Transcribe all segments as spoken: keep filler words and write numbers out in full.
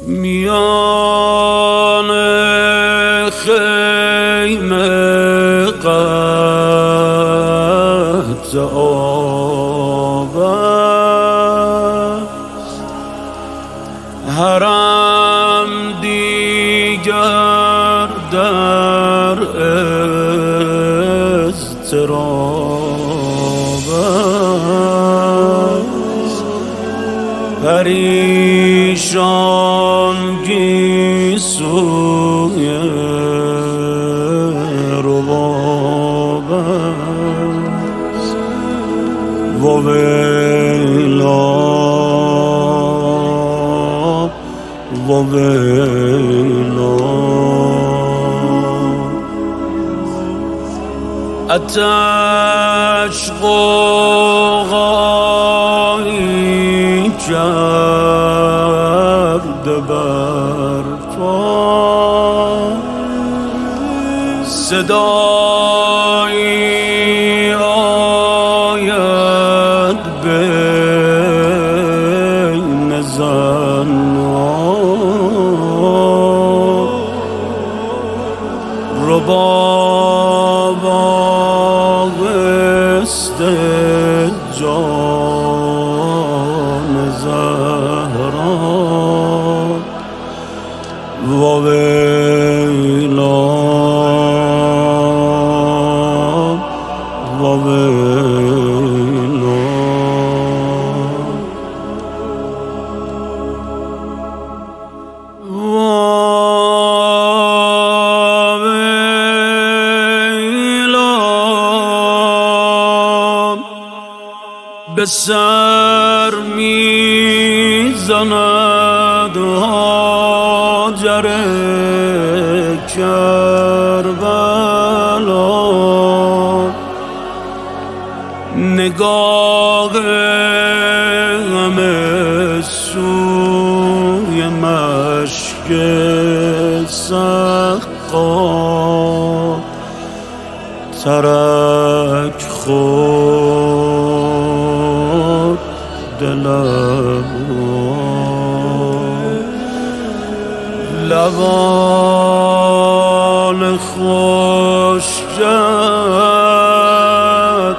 میان خیمه قطع آب حرم دیگر در اضطراب پریشان گیسوی رباب است و ویلا و ویلا آتش غوغایی کرده بر پا صدایی آید بین زنها رباب آغشته جان زهرا و ویلا و ویلا به سر میزند هاجر کربلا نگاه همه سوی مشک سقا ترک خود دلم لبان خشکت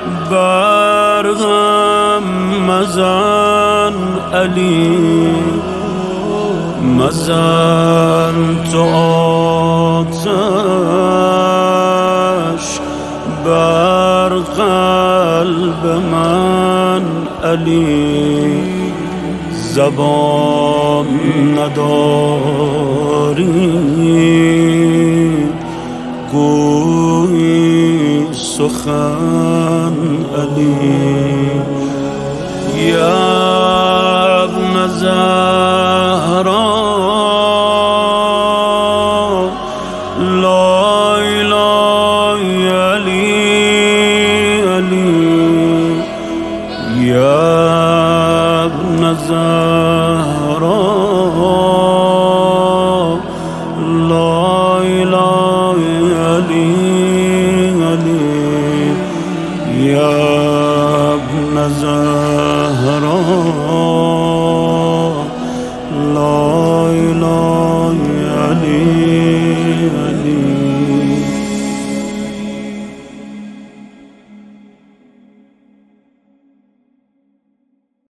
برهم مزن علی مزن تو آتش بر قلب من علی زبان نداری گویی سخن علی یا ابن زهرا لا اله علی علی یا ابن زهرا لا اله علی علی یا ابن زهرا لا اله علی علی